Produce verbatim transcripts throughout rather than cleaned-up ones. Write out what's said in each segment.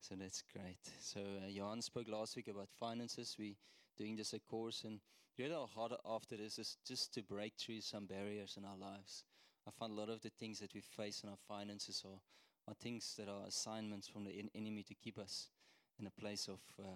So that's great. So uh, Johan spoke last week about finances. We doing just a course, and really our heart after this is just to break through some barriers in our lives. I find a lot of the things that we face in our finances are, are things that are assignments from the en- enemy to keep us in a place of uh,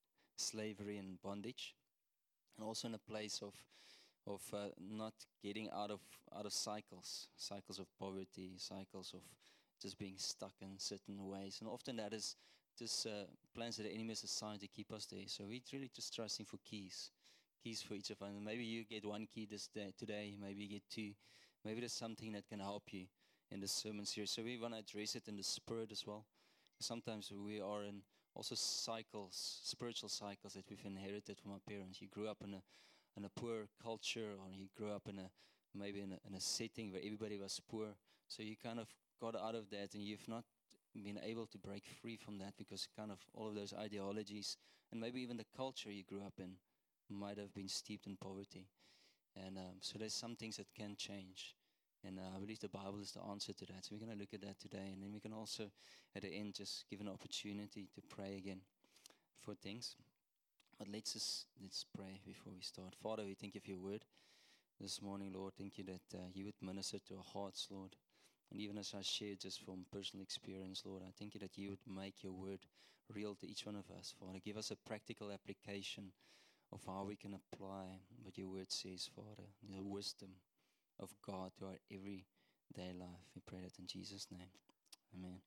slavery and bondage, and also in a place of of uh, not getting out of out of cycles, cycles of poverty, cycles of just being stuck in certain ways, and often that is just uh, plans that the enemy has assigned to keep us there. So we're really just trusting for keys, keys for each of us. And maybe you get one key this day, today, maybe you get two, maybe there's something that can help you in this sermon series. So we want to address it in the spirit as well. Sometimes we are in also cycles, spiritual cycles that we've inherited from our parents. You grew up in a in a poor culture, or you grew up in a maybe in a, in a setting where everybody was poor. So you kind of got out of that, and you've not been able to break free from that because kind of all of those ideologies and maybe even the culture you grew up in might have been steeped in poverty. And um, so there's some things that can change. And uh, I believe the Bible is the answer to that. So we're going to look at that today. And then we can also, at the end, just give an opportunity to pray again for things. But let's just let's pray before we start. Father, we thank you for your word this morning, Lord. Thank you that uh, you would minister to our hearts, Lord. And even as I shared just from personal experience, Lord, I thank you that you would make your word real to each one of us, Father. Give us a practical application of how we can apply what your word says, Father. The wisdom of God to our everyday life. We pray that in Jesus' name. Amen.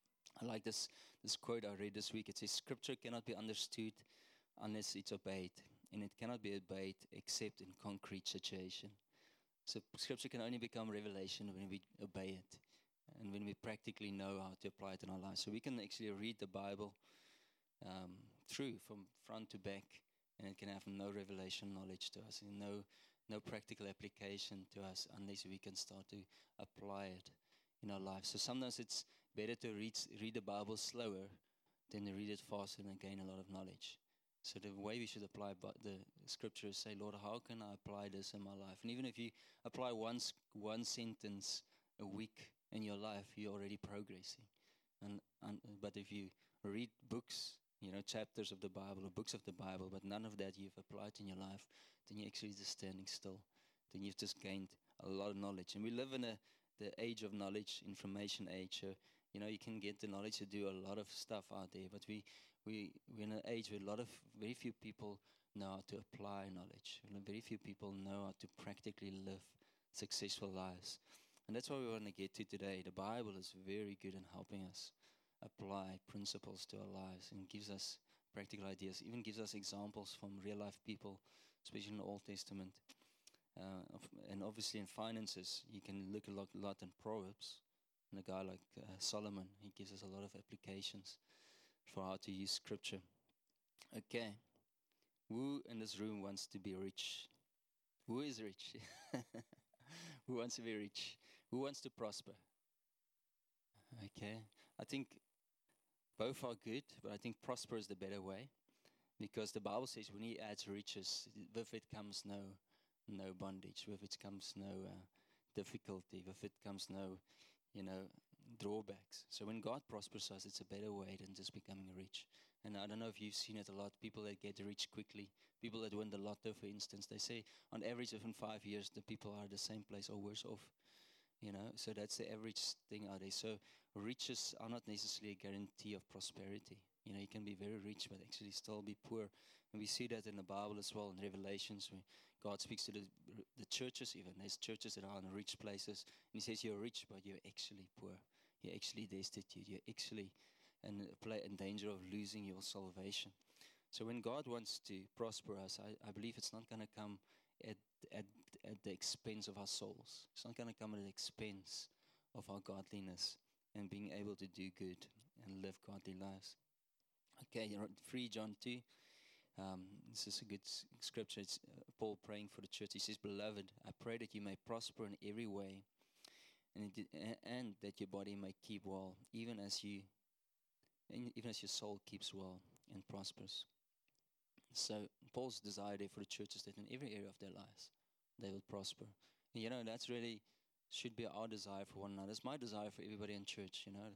I like this, this quote I read this week. It says, Scripture cannot be understood unless it's obeyed, and it cannot be obeyed except in concrete situation. So Scripture can only become revelation when we obey it and when we practically know how to apply it in our lives. So we can actually read the Bible um, through from front to back, and it can have no revelation knowledge to us and no, no practical application to us unless we can start to apply it in our lives. So sometimes it's better to read, read the Bible slower than to read it faster and gain a lot of knowledge. So the way we should apply the scripture is say, Lord, how can I apply this in my life? And even if you apply one, one sentence a week in your life, you're already progressing. And, and But if you read books, you know, chapters of the Bible or books of the Bible, but none of that you've applied in your life, then you're actually just standing still. Then you've just gained a lot of knowledge. And we live in a the age of knowledge, information age. So, you know, you can get the knowledge to do a lot of stuff out there, but we We, we're in an age where a lot of, very few people know how to apply knowledge. Very few people know how to practically live successful lives. And that's what we want to get to today. The Bible is very good in helping us apply principles to our lives and gives us practical ideas, even gives us examples from real life people, especially in the Old Testament. Uh, of, and obviously in finances, you can look a lot, lot in Proverbs. And a guy like uh, Solomon, he gives us a lot of applications for how to use scripture. Okay. Who in this room wants to be rich? Who is rich? Who wants to be rich? Who wants to prosper? Okay. I think both are good, but I think prosper is the better way. Because the Bible says when he adds riches, with it comes no no bondage, with it comes no uh, difficulty, with it comes no, you know, drawbacks. So when God prospers us, it's a better way than just becoming rich. And I don't know if you've seen it a lot, people that get rich quickly, people that win the lotto, for instance, they say on average within five years, the people are the same place or worse off, you know. So that's the average thing out there. So riches are not necessarily a guarantee of prosperity. You know, you can be very rich, but actually still be poor. And we see that in the Bible as well, in Revelations, where God speaks to the the churches even. There's churches that are in rich places. And he says, you're rich, but you're actually poor. You're actually destitute. You're actually in, play, in danger of losing your salvation. So when God wants to prosper us, I, I believe it's not going to come at, at, at the expense of our souls. It's not going to come at the expense of our godliness and being able to do good and live godly lives. Okay, three John two. Um, this is a good s- scripture. It's uh, Paul praying for the church. He says, Beloved, I pray that you may prosper in every way and, it, and that your body may keep well, even as you, even as your soul keeps well and prospers. So Paul's desire there for the church is that in every area of their lives, they will prosper. And you know, that's really should be our desire for one another. It's my desire for everybody in church, you know.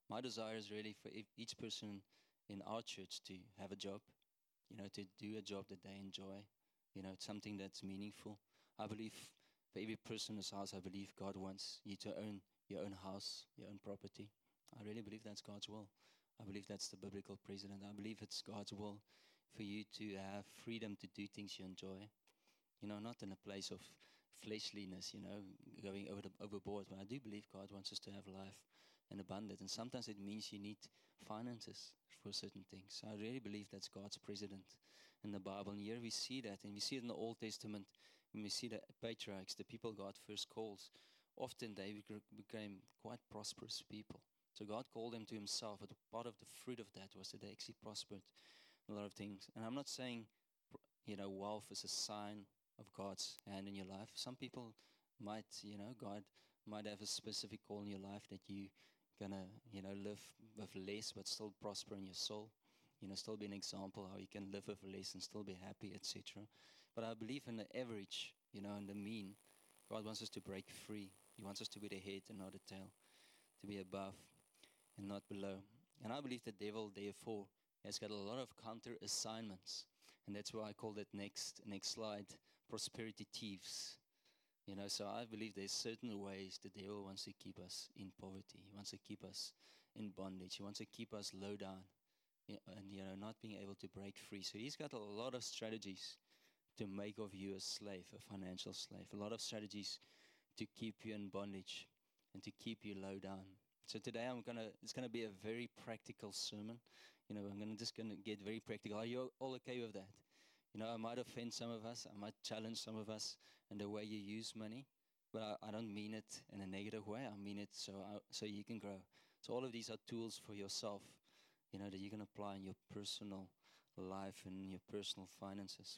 My desire is really for e- each person in our church to have a job, you know, to do a job that they enjoy, you know, something that's meaningful. I believe for every person in this house, I believe God wants you to own your own house, your own property. I really believe that's God's will. I believe that's the biblical precedent. I believe it's God's will for you to have freedom to do things you enjoy, you know, not in a place of fleshliness, you know, going over the, overboard. But I do believe God wants us to have life in abundance. And sometimes it means you need finances for certain things. I really believe that's God's precedent in the Bible. And here we see that. And we see it in the Old Testament. When we see the patriarchs, the people God first calls, often they became quite prosperous people. So God called them to himself. But part of the fruit of that was that they actually prospered in a lot of things. And I'm not saying, you know, wealth is a sign of God's hand in your life. Some people might, you know, God might have a specific call in your life that you gonna, you know, live with less but still prosper in your soul. You know, still be an example how you can live with less and still be happy, et cetera. But I believe in the average, you know, in the mean, God wants us to break free. He wants us to be the head and not the tail, to be above and not below. And I believe the devil, therefore, has got a lot of counter assignments. And that's why I call that next next slide, prosperity thieves. You know, so I believe there's certain ways the devil wants to keep us in poverty. He wants to keep us in bondage. He wants to keep us low down and, you know, not being able to break free. So he's got a lot of strategies to make of you a slave, a financial slave. A lot of strategies to keep you in bondage and to keep you low down. So today I'm gonna, it's gonna be a very practical sermon. You know, I'm gonna just gonna get very practical. Are you all okay with that? You know, I might offend some of us. I might challenge some of us in the way you use money, but I, I don't mean it in a negative way. I mean it so I, so you can grow. So all of these are tools for yourself, you know, that you can apply in your personal life and your personal finances.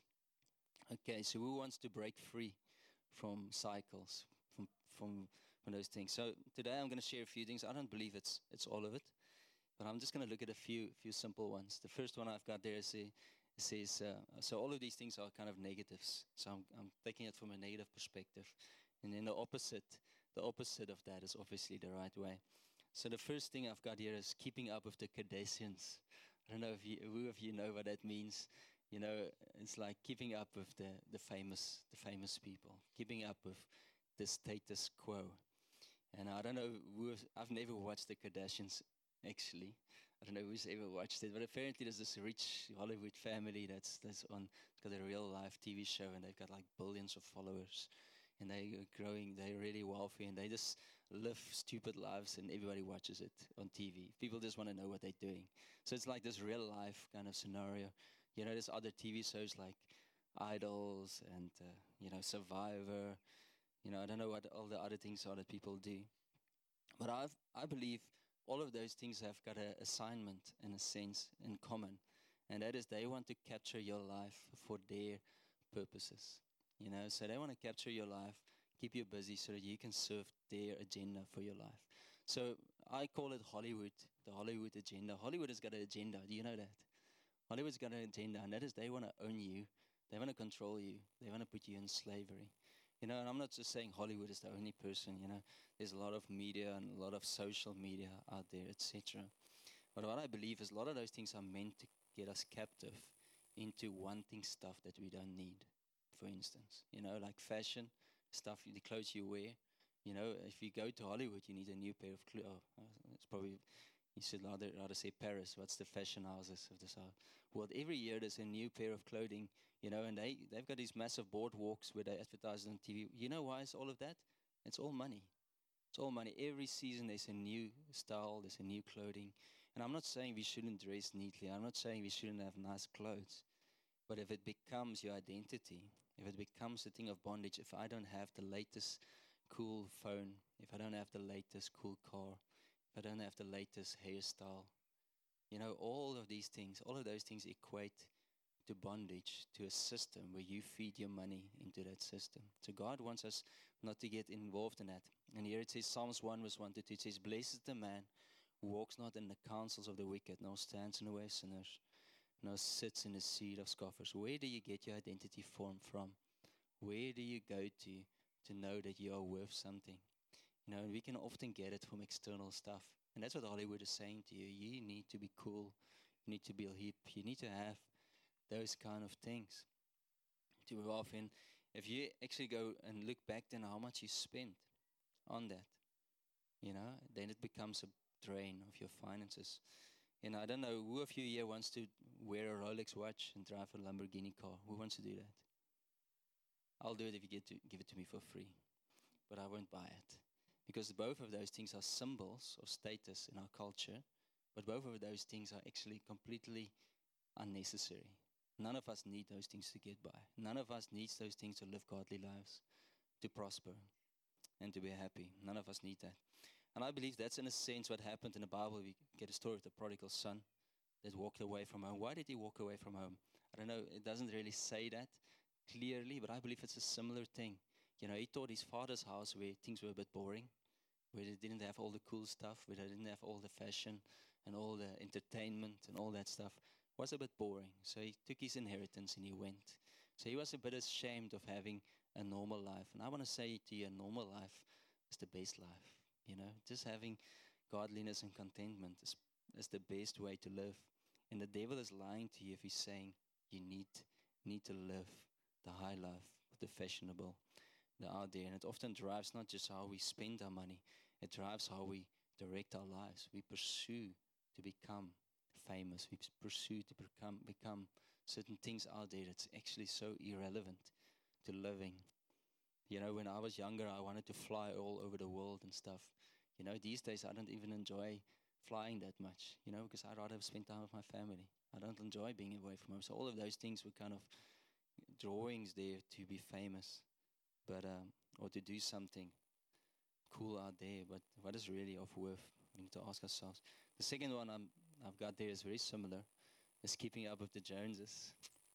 Okay, so who wants to break free from cycles, from from from those things? So today I'm going to share a few things. I don't believe it's it's all of it, but I'm just going to look at a few few simple ones. The first one I've got there is a, says uh, so all of these things are kind of negatives. So I'm I'm taking it from a negative perspective, and then the opposite the opposite of that is obviously the right way. So the first thing I've got here is keeping up with the Kardashians. I don't know if you, who of you know what that means. You know, it's like keeping up with the, the famous the famous people, keeping up with the status quo. And I don't know who, I've never watched the Kardashians actually. I don't know who's ever watched it, but apparently there's this rich Hollywood family that's that's on, it's got a real life T V show, and they've got like billions of followers, and they're growing, they're really wealthy, and they just live stupid lives, and everybody watches it on T V. People just want to know what they're doing. So it's like this real life kind of scenario. You know, there's other T V shows like Idols and, uh, you know, Survivor. You know, I don't know what all the other things are that people do. But I've, I believe all of those things have got an assignment, in a sense, in common. And that is they want to capture your life for their purposes. You know, so they want to capture your life, keep you busy so that you can serve their agenda for your life. So I call it Hollywood, the Hollywood agenda. Hollywood has got an agenda. Do you know that? Hollywood's got an agenda, and that is they want to own you. They want to control you. They want to put you in slavery. You know, and I'm not just saying Hollywood is the only person, you know. There's a lot of media and a lot of social media out there, et cetera. But what I believe is a lot of those things are meant to get us captive into wanting stuff that we don't need, for instance. You know, like fashion, stuff, the clothes you wear. You know, if you go to Hollywood, you need a new pair of clothes. Oh, it's probably, you should rather, rather say Paris. What's the fashion houses of this house? Well, every year there's a new pair of clothing, you know, and they, they've got these massive boardwalks where they advertise on T V. You know why is all of that? It's all money. It's all money. Every season there's a new style, there's a new clothing. And I'm not saying we shouldn't dress neatly. I'm not saying we shouldn't have nice clothes. But if it becomes your identity, if it becomes a thing of bondage, if I don't have the latest cool phone, if I don't have the latest cool car, if I don't have the latest hairstyle, you know, all of these things, all of those things equate to bondage, to a system where you feed your money into that system. So God wants us not to get involved in that. And here it says, Psalms one verse one to two, it says, blessed is the man who walks not in the counsels of the wicked, nor stands in the way of sinners, nor sits in the seat of scoffers. Where do you get your identity form from? Where do you go to to know that you are worth something? You know, and we can often get it from external stuff. And that's what Hollywood is saying to you. You need to be cool. You need to be hip. You need to have those kind of things. Too often, if you actually go and look back then how much you spent on that, you know, then it becomes a drain of your finances. And I don't know who of you here wants to wear a Rolex watch and drive a Lamborghini car. Who wants to do that? I'll do it if you get to give it to me for free, but I won't buy it because both of those things are symbols of status in our culture, but both of those things are actually completely unnecessary. None of us need those things to get by. None of us needs those things to live godly lives, to prosper, and to be happy. None of us need that. And I believe that's in a sense what happened in the Bible. We get a story of the prodigal son that walked away from home. Why did he walk away from home? I don't know. It doesn't really say that clearly, but I believe it's a similar thing. You know, he thought his father's house where things were a bit boring, where they didn't have all the cool stuff, where they didn't have all the fashion and all the entertainment and all that stuff, was a bit boring. So he took his inheritance and he went. So he was a bit ashamed of having a normal life. And I want to say to you, a normal life is the best life. You know, just having godliness and contentment is, is the best way to live. And the devil is lying to you if he's saying you need, need to live the high life, the fashionable, the out there. And it often drives not just how we spend our money, it drives how we direct our lives. We pursue to become famous. We pursue to become, become certain things out there that's actually so irrelevant to living. You know, when I was younger, I wanted to fly all over the world and stuff. You know, these days I don't even enjoy flying that much, you know, because I'd rather spend time with my family. I don't enjoy being away from home. So all of those things were kind of drawings there to be famous, but um, or to do something cool out there. But what is really of worth? We need to ask ourselves. The second one I'm, I've got there is very similar. It's keeping up with the Joneses.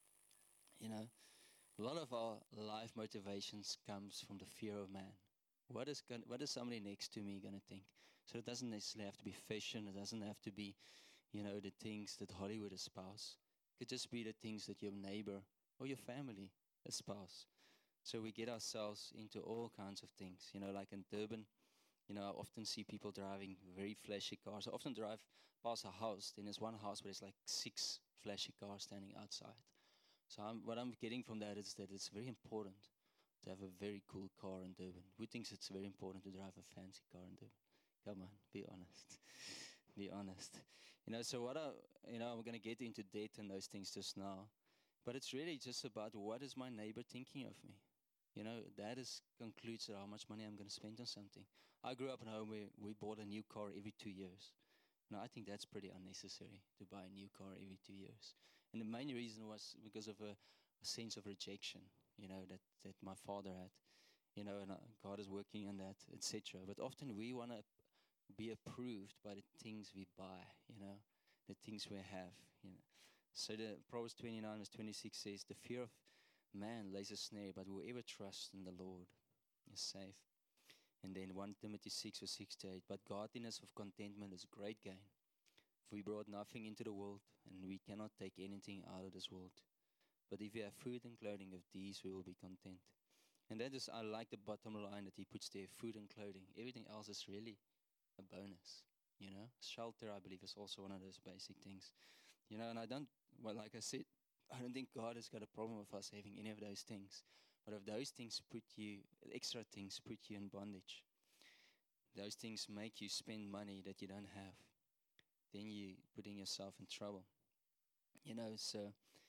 You know, a lot of our life motivations comes from the fear of man. What is gonna, what is somebody next to me going to think? So it doesn't necessarily have to be fashion. It doesn't have to be, you know, the things that Hollywood espouse. It could just be the things that your neighbor or your family espouse. So we get ourselves into all kinds of things. You know, like in Durban, you know, I often see people driving very flashy cars. I often drive past a house. Then there's one house where there's like six flashy cars standing outside. So I'm, what I'm getting from that is that it's very important to have a very cool car in Durban. Who thinks it's very important to drive a fancy car in Durban? Come on, be honest. Be honest. You know, so what I, you know, I'm going to get into debt and those things just now. But it's really just about what is my neighbor thinking of me? You know, that is concludes how much money I'm going to spend on something. I grew up in a home where we bought a new car every two years. Now, I think that's pretty unnecessary to buy a new car every two years. And the main reason was because of a, a sense of rejection, you know, that, that my father had, you know, and uh, God is working on that, et cetera. But often we want to be approved by the things we buy, you know, the things we have, you know. So the Proverbs twenty-nine verse twenty-six says, the fear of man lays a snare, but whoever trusts in the Lord is safe. And then First Timothy six verse six to eight, but godliness of contentment is great gain. For we brought nothing into the world, and we cannot take anything out of this world. But if we have food and clothing, of these we will be content. And that is, I like the bottom line that he puts there, food and clothing. Everything else is really a bonus, you know. Shelter, I believe, is also one of those basic things. You know, and I don't, well, like I said, I don't think God has got a problem with us having any of those things. But if those things put you, extra things put you in bondage, those things make you spend money that you don't have, then you're putting yourself in trouble. You know, so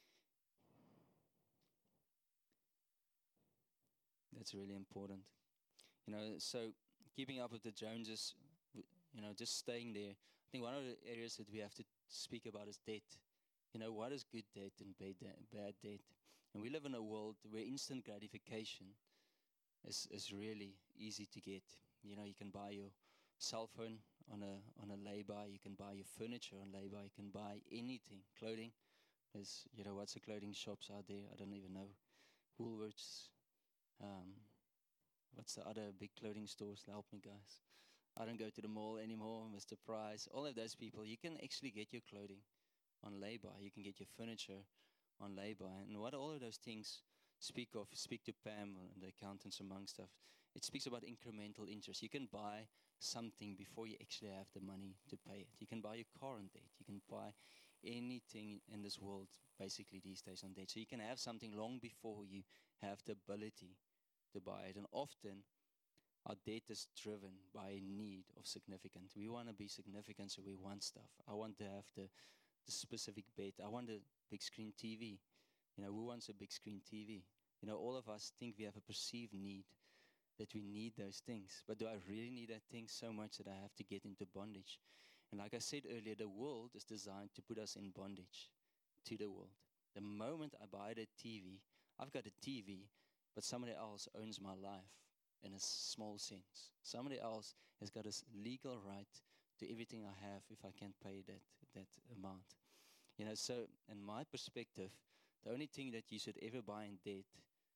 that's really important. You know, so keeping up with the Joneses, you know, just staying there. I think one of the areas that we have to speak about is debt. You know, what is good debt and bad, de- bad debt? And we live in a world where instant gratification is, is really easy to get. You know, you can buy your cell phone on a on a lay-by. You can buy your furniture on lay-by. You can buy anything, clothing. There's, you know, what's the clothing shops out there? I don't even know. Woolworths. Um, what's the other big clothing stores? Help me, guys. I don't go to the mall anymore. Mister Price. All of those people, you can actually get your clothing on lay-by. You can get your furniture on lay-by. And what all of those things speak of, speak to Pam and the accountants among stuff. It speaks about incremental interest. You can buy something before you actually have the money to pay it. You can buy your car on debt. You can buy anything in this world basically these days on debt. So you can have something long before you have the ability to buy it. And often our debt is driven by a need of significance. We want to be significant, so we want stuff. I want to have the, the specific bed. I want a big screen T V. You know, who wants a big screen T V? You know, all of us think we have a perceived need, that we need those things. But do I really need that thing so much that I have to get into bondage? And like I said earlier, the world is designed to put us in bondage to the world. The moment I buy the T V, I've got a T V, but somebody else owns my life in a small sense. Somebody else has got a legal right to everything I have if I can pay that, that amount. You know, so in my perspective, the only thing that you should ever buy in debt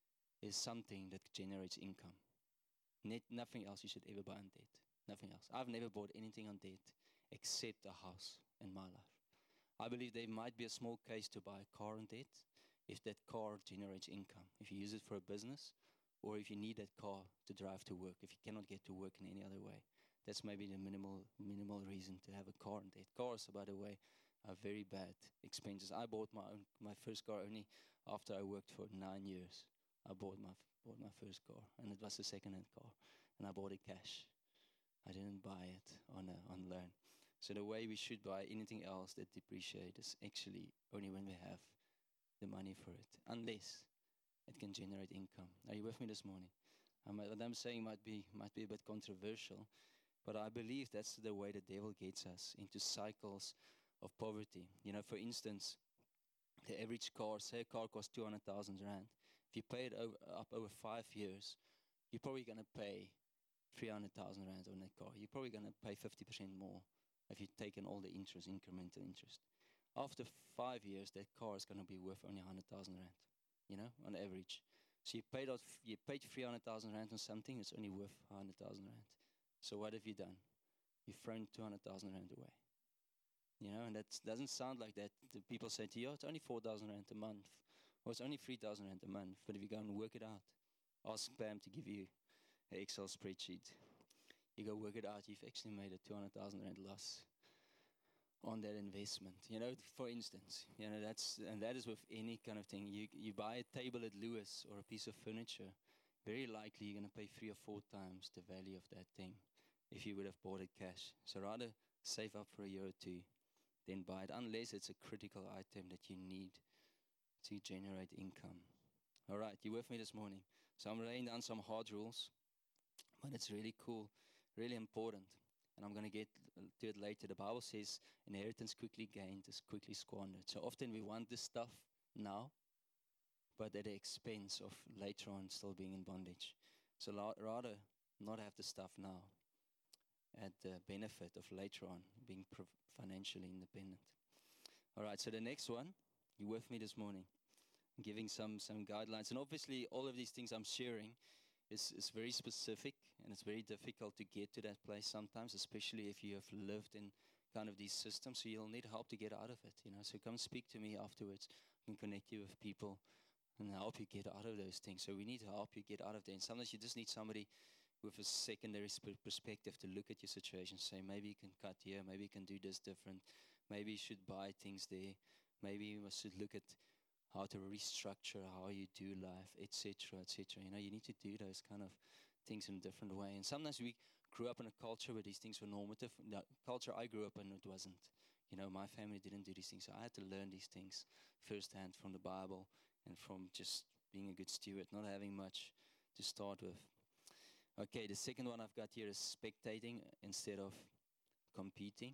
is something that generates income. Net, nothing else you should ever buy on debt. Nothing else. I've never bought anything on debt except a house in my life. I believe there might be a small case to buy a car on debt if that car generates income. If you use it for a business, or if you need that car to drive to work, if you cannot get to work in any other way. That's maybe the minimal minimal reason to have a car on debt. Cars, by the way, are very bad expenses. I bought my own, my first car only after I worked for nine years. I bought my bought my first car, and it was a second-hand car, and I bought it cash. I didn't buy it on a, on loan. So the way we should buy anything else that depreciates is actually only when we have the money for it, unless it can generate income. Are you with me this morning? Um, what I'm saying might be might be a bit controversial, but I believe that's the way the devil gets us into cycles of poverty. You know, for instance, the average car, say a car costs two hundred thousand rand. If you pay it over, up over five years, you're probably going to pay three hundred thousand rand on that car. You're probably going to pay fifty percent more if you've taken all the interest, incremental interest. After five years, that car is going to be worth only one hundred thousand rand, you know, on average. So you paid out, you paid three hundred thousand rand on something, it's only worth one hundred thousand rand. So what have you done? You've thrown two hundred thousand rand away. You know, and that doesn't sound like that. The people say to you, oh, it's only four thousand rand a month. Or it's only three thousand rand a month. But if you go and work it out, ask Pam to give you an Excel spreadsheet. You go work it out, you've actually made a two hundred thousand rand loss on that investment. You know, for instance, you know, that's, and that is with any kind of thing. You you buy a table at Lewis or a piece of furniture, very likely you're going to pay three or four times the value of that thing if you would have bought it cash. So rather save up for a year or two, then buy it, unless it's a critical item that you need to generate income. All right, you with me this morning? So I'm laying down some hard rules, but it's really cool, really important. And I'm going to get to it later. The Bible says inheritance quickly gained is quickly squandered. So often we want this stuff now, but at the expense of later on still being in bondage. So la- rather not have the stuff now at the benefit of later on being pro- financially independent. All right, so the next one, you with me this morning? I'm giving some, some guidelines. And obviously all of these things I'm sharing is, is very specific, and it's very difficult to get to that place sometimes, especially if you have lived in kind of these systems. So you'll need help to get out of it, you know. So come speak to me afterwards. I can connect you with people and help you get out of those things. So we need to help you get out of there. And sometimes you just need somebody with a secondary sp- perspective to look at your situation, say, maybe you can cut here, maybe you can do this different, maybe you should buy things there, maybe you should look at how to restructure how you do life, et cetera, et cetera. You know, you need to do those kind of things in a different way. And sometimes we grew up in a culture where these things were normative. The culture I grew up in, it wasn't. You know, my family didn't do these things. So I had to learn these things firsthand from the Bible and from just being a good steward, not having much to start with. Okay, the second one I've got here is spectating instead of competing.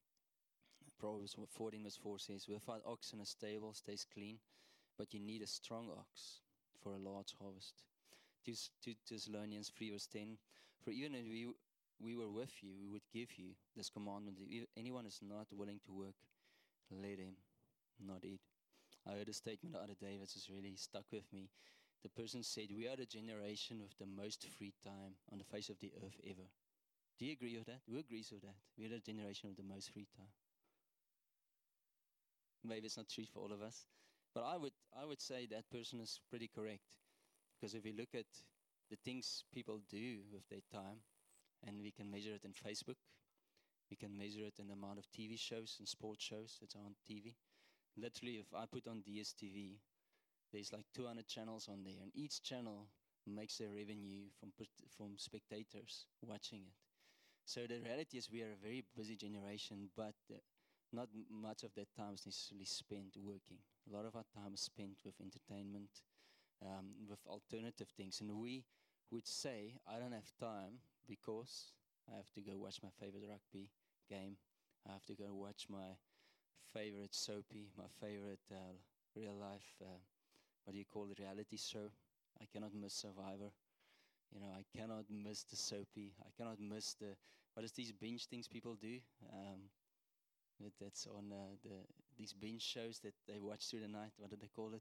Proverbs fourteen verse four says, without ox in a stable stays clean, but you need a strong ox for a large harvest. two Thessalonians three verse ten, for even if we, we were with you, we would give you this commandment. If anyone is not willing to work, let him not eat. I heard a statement the other day that has really stuck with me. The person said, we are the generation with the most free time on the face of the earth ever. Do you agree with that? Who agrees with that? We are the generation with the most free time. Maybe it's not true for all of us, But I would I would say that person is pretty correct, because if we look at the things people do with their time, and we can measure it in Facebook, we can measure it in the amount of T V shows and sports shows that's on T V. Literally, if I put on D S T V, there's like two hundred channels on there, and each channel makes their revenue from put- from spectators watching it. So the reality is we are a very busy generation, but uh, not m- much of that time is necessarily spent working. A lot of our time is spent with entertainment, um, with alternative things. And we would say, I don't have time because I have to go watch my favorite rugby game. I have to go watch my favorite soapy, my favorite uh, real life, uh, what do you call it, reality show. I cannot miss Survivor. You know, I cannot miss the soapy. I cannot miss the, what is these binge things people do? Um, that, that's on uh, the these binge shows that they watch through the night. What do they call it?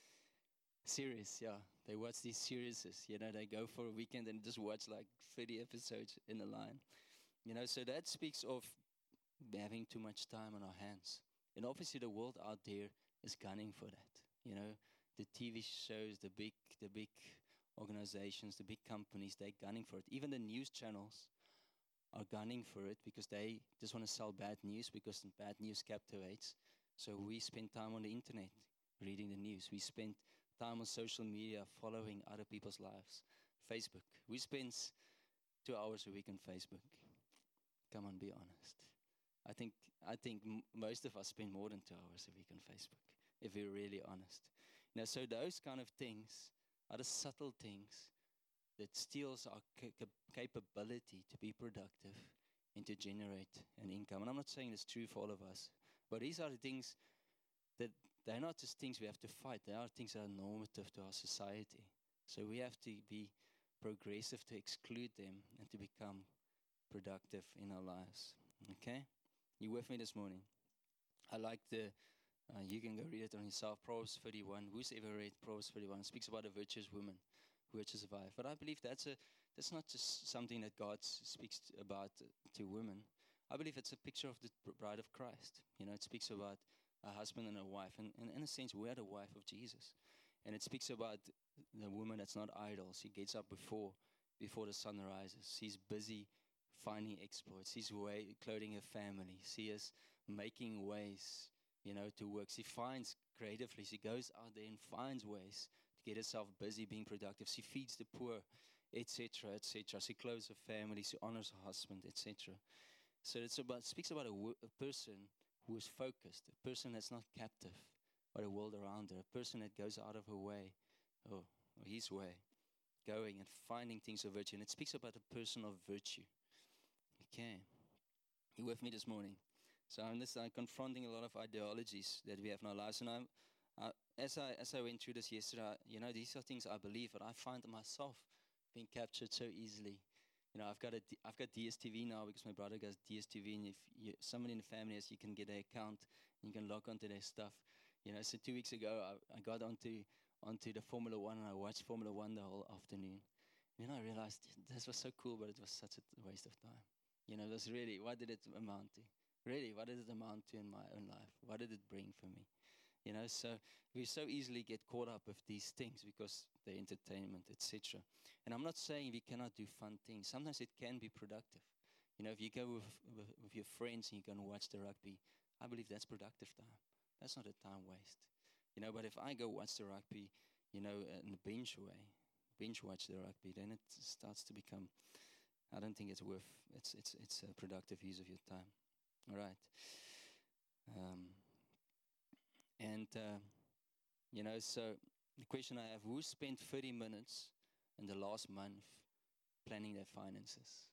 Series, yeah. They watch these series. You know, they go for a weekend and just watch like thirty episodes in a line. You know, so that speaks of having too much time on our hands. And obviously, the world out there is gunning for that. You know, the T V shows, the big, the big organizations, the big companies, they're gunning for it. Even the news channels are gunning for it because they just want to sell bad news, because bad news captivates. So we spend time on the internet reading the news. We spend time on social media following other people's lives. Facebook. We spend s- two hours a week on Facebook. Come on, be honest. I think I think m- most of us spend more than two hours a week on Facebook, if we're really honest. Now, so those kind of things are the subtle things that steals our ca- cap- capability to be productive and to generate an income. And I'm not saying it's true for all of us, but these are the things that they're not just things we have to fight. They are things that are normative to our society. So we have to be progressive to exclude them and to become productive in our lives. Okay? You with me this morning? I like the, uh, you can go read it on yourself, Proverbs thirty-one. Who's ever read Proverbs thirty-one? It speaks about a virtuous woman who had to survive. But I believe that's a that's not just something that God s- speaks t- about uh, to women. I believe it's a picture of the br- bride of Christ. You know, it speaks about a husband and a wife. And, and in a sense, we're the wife of Jesus. And it speaks about the woman that's not idle. She gets up before before the sun rises. She's busy finding exploits. She's way, clothing her family. She is making ways, you know, to work. She finds creatively. She goes out there and finds ways to get herself busy being productive. She feeds the poor, et cetera, et cetera. She clothes her family. She honors her husband, et cetera. So it's about speaks about a, wo- a person who is focused, a person that's not captive by the world around her, a person that goes out of her way, or, or his way, going and finding things of virtue. And it speaks about a person of virtue. Okay, you with me this morning? So I'm just uh, confronting a lot of ideologies that we have in our lives, and I'm, uh, as I as I went through this yesterday, I- you know, these are things I believe, but I find myself being captured so easily. You know, I've got a D- I've got D S T V now because my brother has D S T V, and if you, somebody in the family has, you can get an account and you can log onto their stuff. You know, so two weeks ago I, I got onto onto the Formula One and I watched Formula One the whole afternoon. Then I realized this was so cool, but it was such a waste of time. You know, it was really, what did it amount to? Really, what did it amount to in my own life? What did it bring for me? You know, so we so easily get caught up with these things because they're entertainment, et cetera. And I'm not saying we cannot do fun things. Sometimes it can be productive. You know, if you go with, with, with your friends and you can watch the rugby, I believe that's productive time. That's not a time waste. You know, but if I go watch the rugby, you know, in a binge way, binge watch the rugby, then it starts to become, I don't think it's worth, it's, it's, it's a productive use of your time. All right. Um, and, uh, you know, so the question I have, who spent thirty minutes in the last month planning their finances?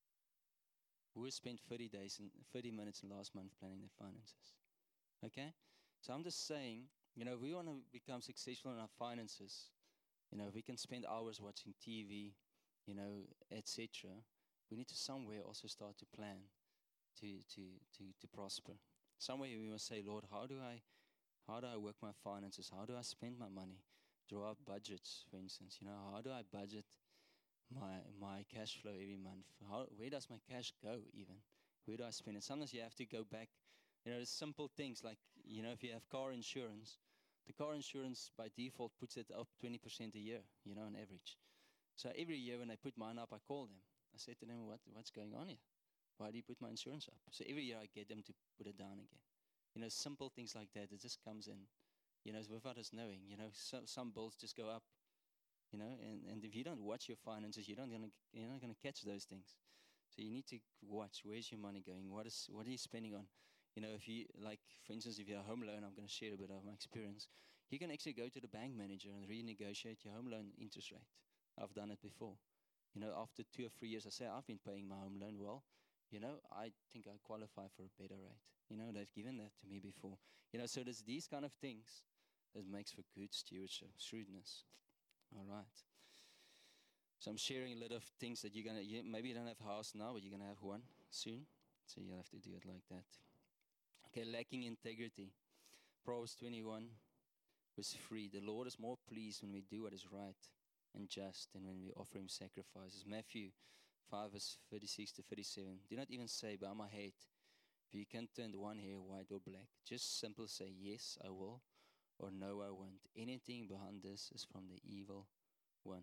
Who has spent thirty days and thirty minutes in the last month planning their finances? Okay? So I'm just saying, you know, if we want to become successful in our finances, you know, if we can spend hours watching T V, you know, et cetera, we need to somewhere also start to plan to to to to prosper. Somewhere we must say, Lord, how do I how do I work my finances? How do I spend my money? Draw up budgets, for instance. You know, how do I budget my my cash flow every month? How where does my cash go even? Where do I spend it? Sometimes you have to go back. You know, there's simple things like, you know, if you have car insurance, The car insurance by default puts it up twenty percent a year, you know, on average. So every year when I put mine up, I call them. I said to them, what, what's going on here? Why do you put my insurance up? So every year I get them to put it down again. You know, simple things like that, it just comes in, you know, without us knowing. You know, so, some bills just go up, you know, and, and if you don't watch your finances, you don't gonna, you're not going to catch those things. So you need to watch, where's your money going? What is what are you spending on? You know, if you, like, for instance, if you're a home loan, I'm going to share a bit of my experience. You can actually go to the bank manager and renegotiate your home loan interest rate. I've done it before. You know, after two or three years, I say, I've been paying my home loan well. You know, I think I qualify for a better rate. You know, they've given that to me before. You know, so there's these kind of things that makes for good stewardship, shrewdness. All right. So I'm sharing a lot of things that you're going to, you, maybe you don't have a house now, but you're going to have one soon. So you have to do it like that. Okay, lacking integrity. Proverbs twenty-one, verse three. The Lord is more pleased when we do what is right and just than when we offer him sacrifices. Matthew five, verse thirty-six to thirty-seven. Do not even say, bow my head, if you can turn one hair white or black. Just simply say, yes, I will, or no, I won't. Anything behind this is from the evil one.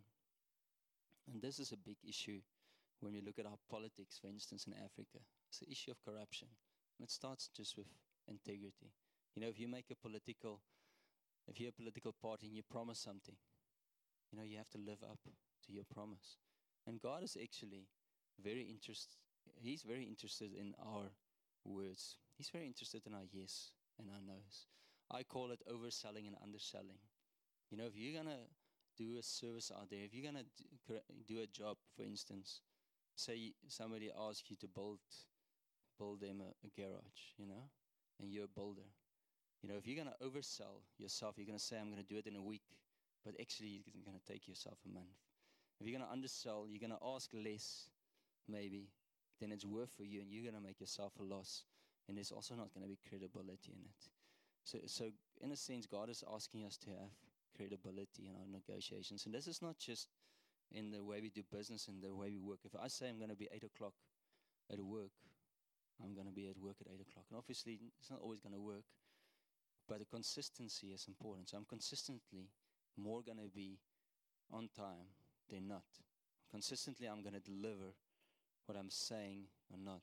And this is a big issue when we look at our politics, for instance, in Africa. It's the issue of corruption. And it starts just with integrity. You know, if you make a political, if you're a political party and you promise something, you know, you have to live up to your promise. And God is actually very interested, he's very interested in our words. He's very interested in our yes and our no's. I call it overselling and underselling. You know, if you're going to do a service out there, if you're going to do a job, for instance, say somebody asks you to build build them a, a garage, you know, and you're a builder. You know, if you're going to oversell yourself, you're going to say, I'm going to do it in a week, but actually it's going to take yourself a month. If you're going to undersell, you're going to ask less, maybe, than it's worth for you, and you're going to make yourself a loss, and there's also not going to be credibility in it. So, so in a sense, God is asking us to have credibility in our negotiations, and this is not just in the way we do business and the way we work. If I say I'm going to be eight o'clock at work, I'm going to be at work at eight o'clock. And obviously, it's not always going to work, but the consistency is important. So I'm consistently more going to be on time than not. Consistently, I'm going to deliver what I'm saying or not.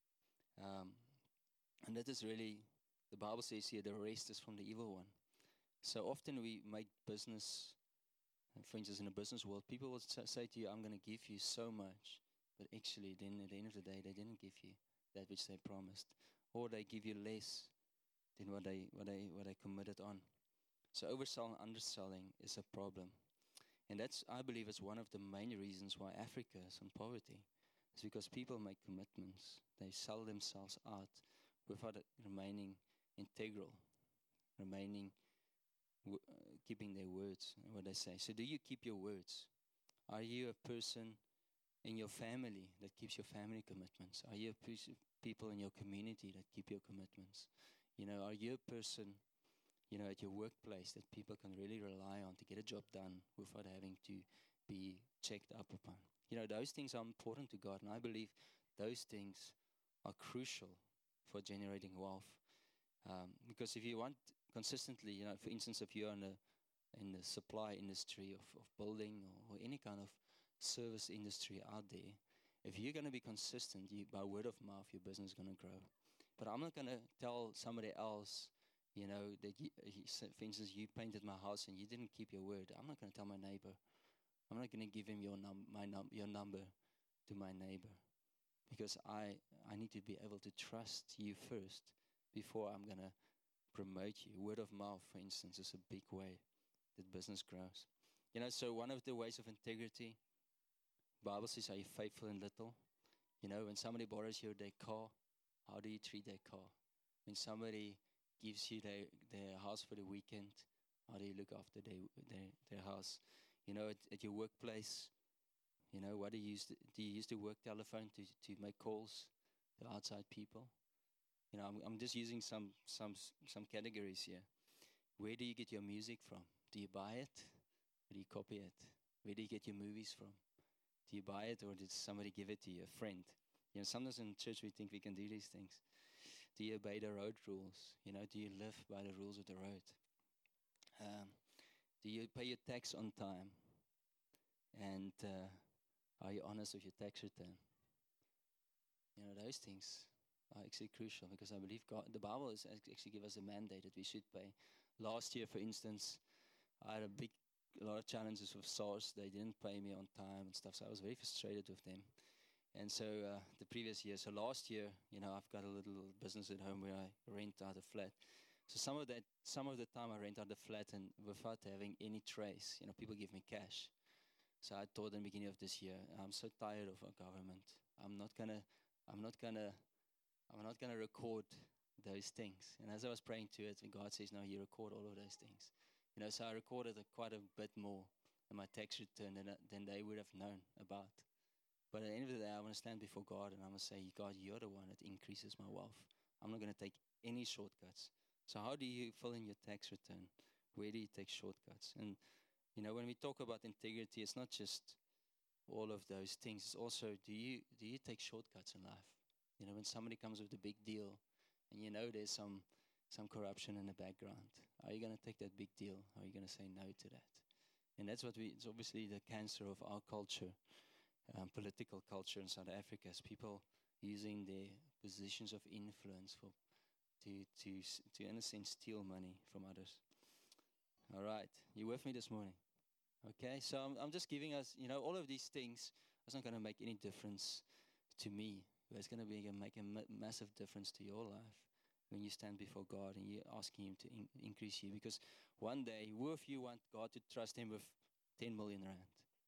Um, and that is really, the Bible says here, the rest is from the evil one. So often we make business, for instance, in the business world, people will say to you, I'm going to give you so much. But actually, then at the end of the day, they didn't give you that which they promised. Or they give you less than what they, what they, what they committed on. So overselling and underselling is a problem. And that's, I believe, is one of the main reasons why Africa is in poverty. It's because people make commitments. They sell themselves out without remaining integral, remaining, w- uh, keeping their words, what they say. So do you keep your words? Are you a person in your family that keeps your family commitments? Are you a piece of people in your community that keep your commitments? You know, are you a person, you know, at your workplace that people can really rely on to get a job done without having to be checked up upon? You know, those things are important to God, and I believe those things are crucial for generating wealth. Um, because if you want consistently, you know, for instance, if you're in the in the supply industry of, of building or, or any kind of service industry out there, if you're going to be consistent, you, by word of mouth, your business is going to grow. But I'm not going to tell somebody else, you know, that you, he said, for instance, you painted my house and you didn't keep your word. I'm not going to tell my neighbor. I'm not going to give him your num my num your number to my neighbor, because I I need to be able to trust you first before I'm going to promote you. Word of mouth, for instance, is a big way that business grows. You know, so one of the ways of integrity, Bible says, are you faithful in little? You know, when somebody borrows you their car, how do you treat their car? When somebody gives you their, their house for the weekend, how do you look after their their, their house? You know, at, at your workplace, you know, what do you use? To, do you use the work telephone to, to make calls to outside people? You know, I'm, I'm just using some some some categories here. Where do you get your music from? Do you buy it or do you copy it? Where do you get your movies from? Do you buy it or did somebody give it to you, a friend? You know, sometimes in church we think we can do these things. Do you obey the road rules? You know, do you live by the rules of the road? Um, do you pay your tax on time? And uh, are you honest with your tax return? You know, those things are actually crucial because I believe God, the Bible is actually give us a mandate that we should pay. Last year, for instance, I had a big, a lot of challenges with SARS. They didn't pay me on time and stuff, so I was very frustrated with them. And so uh, the previous year, so last year, you know, I've got a little business at home where I rent out a flat. So some of that, some of the time I rent out the flat and without having any trace, you know, people give me cash. So I told them beginning of this year, I'm so tired of our government. I'm not gonna, I'm not gonna, I'm not gonna record those things. And as I was praying to it, God says, no, you record all of those things. You know, so I recorded a, quite a bit more in my tax return than, than they would have known about. But at the end of the day, I want to stand before God and I'm going to say, God, you're the one that increases my wealth. I'm not going to take any shortcuts. So how do you fill in your tax return? Where do you take shortcuts? And, you know, when we talk about integrity, it's not just all of those things. It's also, do you do you take shortcuts in life? You know, when somebody comes with a big deal and you know there's some some corruption in the background, are you going to take that big deal? Or are you going to say no to that? And that's what we, it's obviously the cancer of our culture. Um, political culture in South Africa is people using their positions of influence for to to to in a sense steal money from others. All right, you with me this morning? Okay, so I'm I'm just giving us, you know, all of these things. It's not going to make any difference to me, but it's going to be gonna make a ma- massive difference to your life when you stand before God and you're asking Him to in- increase you. Because one day, who of you want God to trust Him with ten million rand?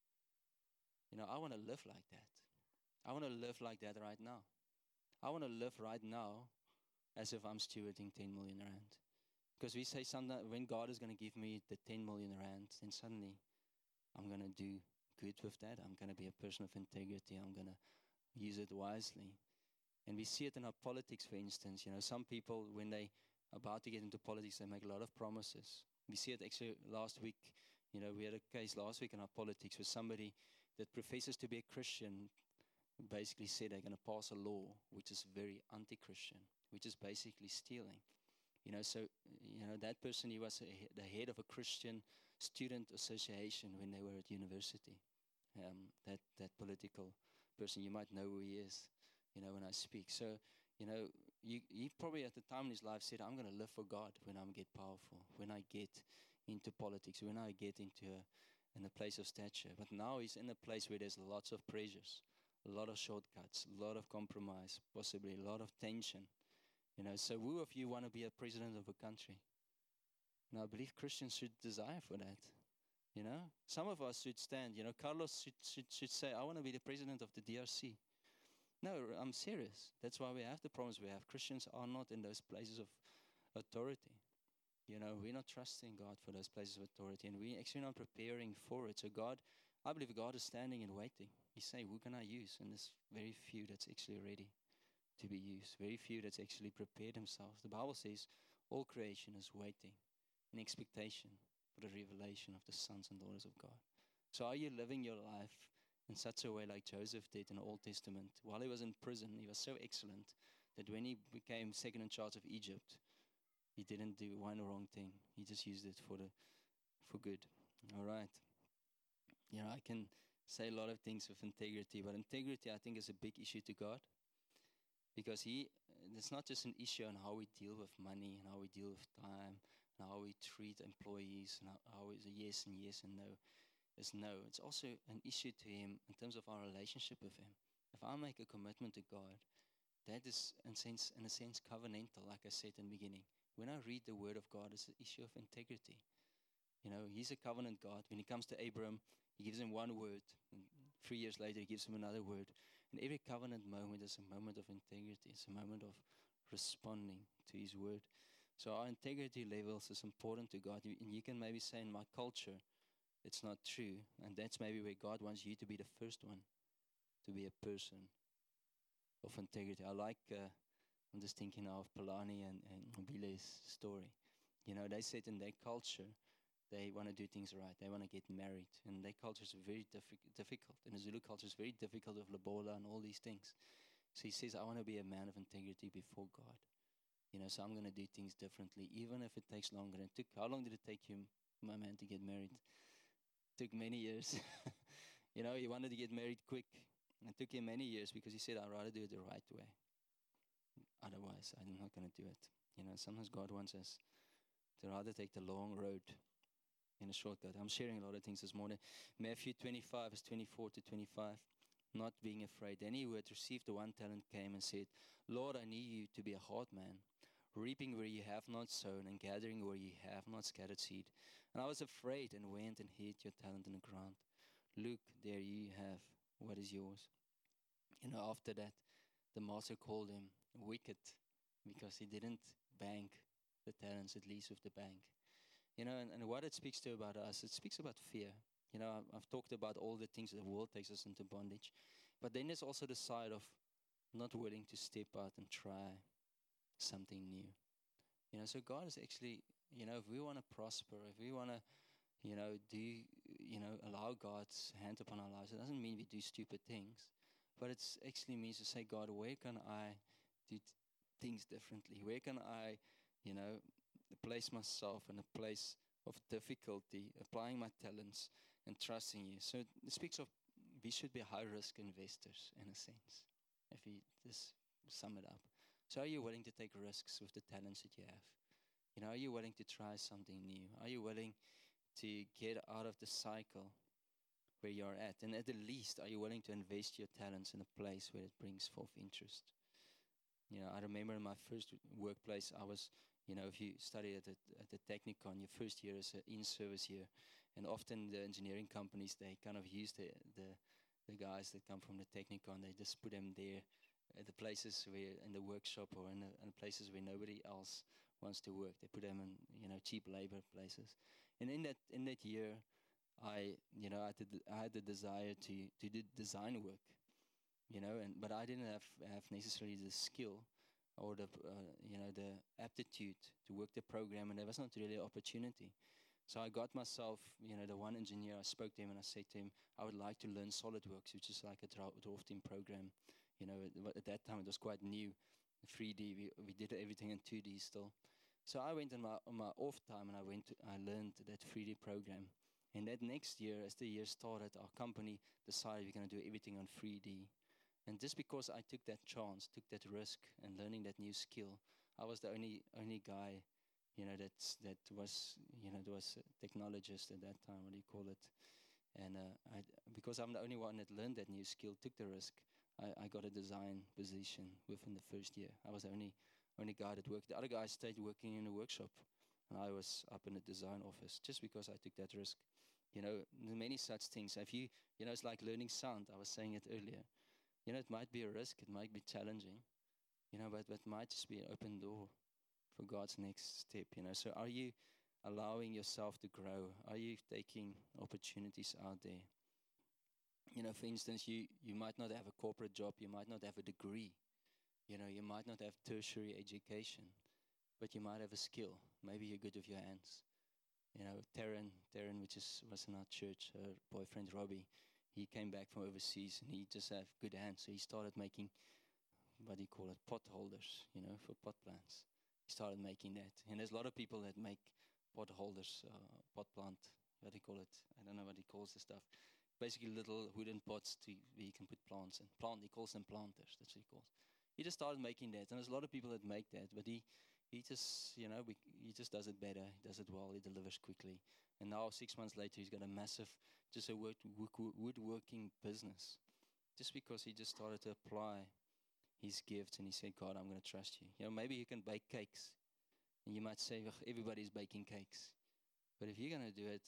You know, I want to live like that. I want to live like that right now. I want to live right now as if I'm stewarding ten million rand. Because we say sometimes when God is going to give me the ten million rand, then suddenly I'm going to do good with that. I'm going to be a person of integrity. I'm going to use it wisely. And we see it in our politics, for instance. You know, some people, when they are about to get into politics, they make a lot of promises. We see it actually last week. You know, we had a case last week in our politics where somebody that professes to be a Christian basically said they're going to pass a law which is very anti-Christian, which is basically stealing. You know, so, you know, that person, he was a, the head of a Christian student association when they were at university. Um, that, that political person, you might know who he is, you know, when I speak. So, you know, you, he probably at the time in his life said, I'm going to live for God when I get powerful, when I get into politics, when I get into a, in a place of stature. But now he's in a place where there's lots of pressures, a lot of shortcuts, a lot of compromise, possibly a lot of tension. You know, so who of you want to be a president of a country? Now, I believe Christians should desire for that. You know, some of us should stand. You know, Carlos should, should, should say, I want to be the president of the D R C. No, I'm serious. That's why we have the problems we have. Christians are not in those places of authority. You know, we're not trusting God for those places of authority, and we're actually not preparing for it. So God, I believe God is standing and waiting. He's saying, who can I use? And there's very few that's actually ready to be used. Very few that's actually prepared themselves. The Bible says all creation is waiting in expectation for the revelation of the sons and daughters of God. So are you living your life in such a way like Joseph did in the Old Testament? While he was in prison, he was so excellent that when he became second in charge of Egypt, he didn't do one wrong thing. He just used it for the for good. All right. You know, I can say a lot of things with integrity, but integrity, I think, is a big issue to God. Because he, it's not just an issue on how we deal with money and how we deal with time and how we treat employees and how, how is a yes and yes and no is no. It's also an issue to him in terms of our relationship with him. If I make a commitment to God, that is in, sense, in a sense covenantal, like I said in the beginning. When I read the word of God, it's an issue of integrity. You know, he's a covenant God. When he comes to Abram, he gives him one word. And three years later, he gives him another word. And every covenant moment is a moment of integrity. It's a moment of responding to his word. So our integrity levels is important to God. And you can maybe say in my culture, it's not true. And that's maybe where God wants you to be the first one, to be a person of integrity. I like, uh, I'm just thinking now of Polani and, and Bile's story. You know, they said in their culture, they want to do things right. They want to get married. And their culture is very diffi- difficult. And the Zulu culture is very difficult with lobola and all these things. So he says, I want to be a man of integrity before God. You know, so I'm going to do things differently, even if it takes longer. It took, how long did it take you, my man, to get married? It took many years. You know, he wanted to get married quick. It took him many years because he said, I'd rather do it the right way. Otherwise, I'm not going to do it. You know, sometimes God wants us to rather take the long road in a shortcut. I'm sharing a lot of things this morning. Matthew twenty-five, verse twenty-four to twenty-five. Not being afraid. Then he who had received the one talent came and said, Lord, I need you to be a hard man, reaping where you have not sown and gathering where you have not scattered seed. And I was afraid and went and hid your talent in the ground. Look, there you have what is yours. You know, after that, the master called him wicked because he didn't bank the talents, at least with the bank. You know, and, and what it speaks to about us, it speaks about fear. You know, I've, I've talked about all the things that the world takes us into bondage. But then there's also the side of not willing to step out and try something new. You know, so God is actually, you know, if we want to prosper, if we want to, you know, do, you know, allow God's hand upon our lives, it doesn't mean we do stupid things. But it actually means to say, God, where can I do t- things differently? Where can I, you know, place myself in a place of difficulty, applying my talents and trusting you? So it speaks of we should be high-risk investors in a sense, if we just sum it up. So are you willing to take risks with the talents that you have? You know, are you willing to try something new? Are you willing to get out of the cycle where you're at? And at the least, are you willing to invest your talents in a place where it brings forth interest? You know, I remember in my first workplace, I was, you know, if you study at the, at the Technikon, your first year is an in-service year. And often the engineering companies, they kind of use the, the, the guys that come from the Technikon, they just put them there at the places where, in the workshop or in the, in the places where nobody else wants to work. They put them in, you know, cheap labor places. And in that in that year, I, you know, I, did, I had the desire to, to do design work, you know, and but I didn't have, have necessarily the skill or the, uh, you know, the aptitude to work the program, and there was not really an opportunity. So I got myself, you know, the one engineer, I spoke to him and I said to him, I would like to learn SolidWorks, which is like a drafting program. You know, at, at that time it was quite new, three D, we, we did everything in two D still. So I went on my, on my off time and I went to, I learned that three D program. And that next year, as the year started, our company decided we're going to do everything on three D. And just because I took that chance, took that risk and learning that new skill, I was the only only guy, you know, that's, that was, you know, there was a technologist at that time, what do you call it? And uh, I, because I'm the only one that learned that new skill, took the risk, I, I got a design position within the first year. I was the only only guy that worked. The other guys stayed working in a workshop, and I was up in the design office just because I took that risk. You know, many such things. If you, you know, it's like learning sound. I was saying it earlier. You know, it might be a risk. It might be challenging. You know, but it might just be an open door for God's next step. You know, so are you allowing yourself to grow? Are you taking opportunities out there? You know, for instance, you, you might not have a corporate job. You might not have a degree. You know, you might not have tertiary education, but you might have a skill. Maybe you're good with your hands. You know, Taryn, Taryn, which is, was in our church, her boyfriend Robbie, he came back from overseas and he just had good hands. So he started making, what do you call it, pot holders, you know, for pot plants. He started making that. And there's a lot of people that make pot holders, uh, pot plant, what do you call it? I don't know what he calls the stuff. Basically little wooden pots to, where you can put plants in. Plant, he calls them planters, that's what he calls. He just started making that. And there's a lot of people that make that, but he, he just, you know, we, he just does it better. He does it well. He delivers quickly. And now, six months later, he's got a massive, just a wood, wood, woodworking business. Just because he just started to apply his gifts and he said, God, I'm going to trust you. You know, maybe you can bake cakes. And you might say, well, everybody's baking cakes. But if you're going to do it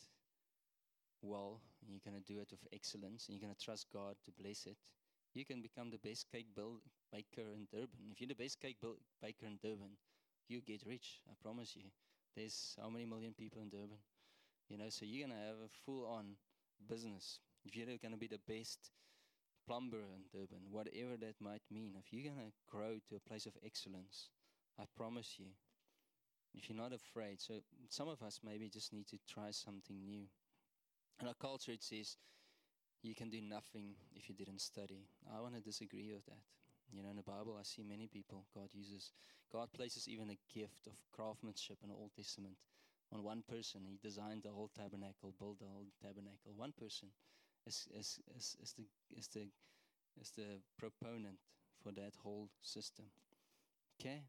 well, and you're going to do it with excellence, and you're going to trust God to bless it, you can become the best cake build, baker in Durban. If you're the best cake build, baker in Durban, you get rich, I promise you. There's how many million people in Durban? You know, so you're going to have a full-on business. If you're going to be the best plumber in Durban, whatever that might mean, if you're going to grow to a place of excellence, I promise you, if you're not afraid, so some of us maybe just need to try something new. In our culture, it says, you can do nothing if you didn't study. I want to disagree with that. You know, in the Bible, I see many people God uses. God places even a gift of craftsmanship in the Old Testament on one person. He designed the whole tabernacle, built the whole tabernacle. One person is is is, is the is the is the proponent for that whole system. Okay.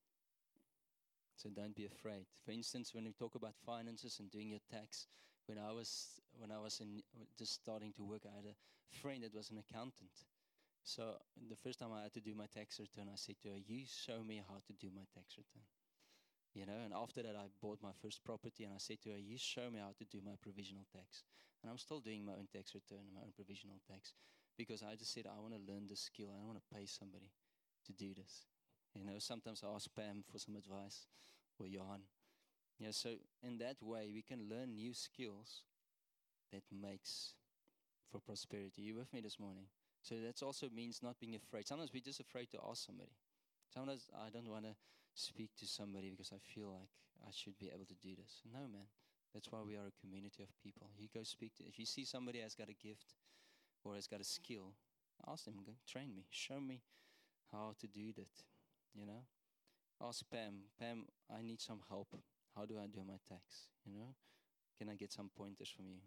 So don't be afraid. For instance, when we talk about finances and doing your tax, when I was when I was in just starting to work, I had a friend that was an accountant. So the first time I had to do my tax return, I said to her, "You show me how to do my tax return." You know, and after that, I bought my first property, and I said to her, "You show me how to do my provisional tax." And I'm still doing my own tax return and my own provisional tax because I just said I want to learn the skill. I don't want to pay somebody to do this. You know, sometimes I ask Pam for some advice or Johan. Yeah, so in that way, we can learn new skills that makes for prosperity. You with me this morning? So that also means not being afraid. Sometimes we're just afraid to ask somebody. Sometimes I don't want to speak to somebody because I feel like I should be able to do this. No, man. That's why we are a community of people. You go speak to, if you see somebody has got a gift or has got a skill, ask them, go train me, show me how to do that, you know. Ask Pam, Pam, I need some help. How do I do my tax, you know? Can I get some pointers from you?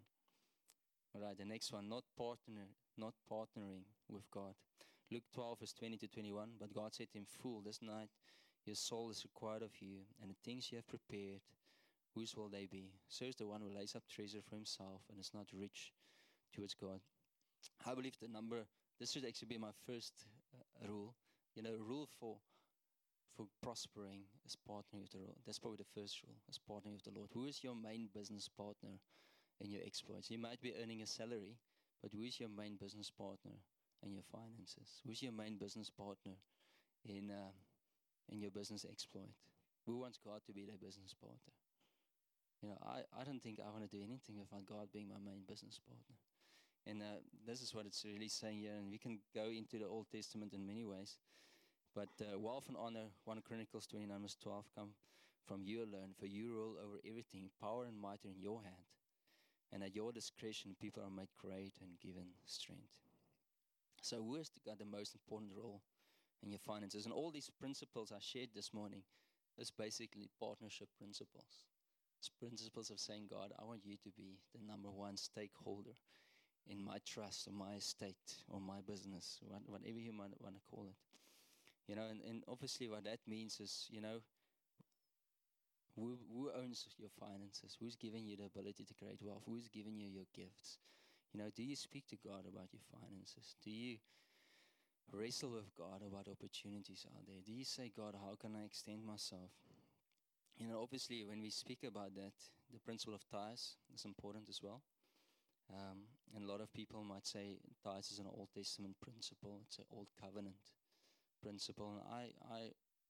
All right, the next one, not partner, not partnering with God. Luke twelve, verse twenty to twenty-one. But God said to him, "Fool, this night your soul is required of you, and the things you have prepared, whose will they be? So is the one who lays up treasure for himself and is not rich towards God." I believe the number, this should actually be my first uh, rule. You know, rule for for prospering is partnering with the Lord. That's probably the first rule, is partnering with the Lord. Who is your main business partner in your exploits? You might be earning a salary, but who is your main business partner in your finances? Who's your main business partner in uh, in your business exploit? Who wants God to be their business partner? You know, I, I don't think I want to do anything without God being my main business partner. And uh, this is what it's really saying here. And we can go into the Old Testament in many ways. But uh, wealth and honor, First Chronicles twenty-nine, verse twelve, come from you alone, for you rule over everything. Power and might are in your hand. And at your discretion, people are made great and given strength. So who has got the most important role in your finances? And all these principles I shared this morning is basically partnership principles. It's principles of saying, God, I want you to be the number one stakeholder in my trust or my estate or my business, whatever you might want to call it. You know, and, and obviously what that means is, you know, who, who owns your finances? Who's giving you the ability to create wealth? Who's giving you your gifts? You know, do you speak to God about your finances? Do you wrestle with God about opportunities out there? Do you say, God, how can I extend myself? You know, obviously, when we speak about that, the principle of tithes is important as well. Um, and a lot of people might say tithes is an Old Testament principle. It's an Old Covenant principle. And I, I,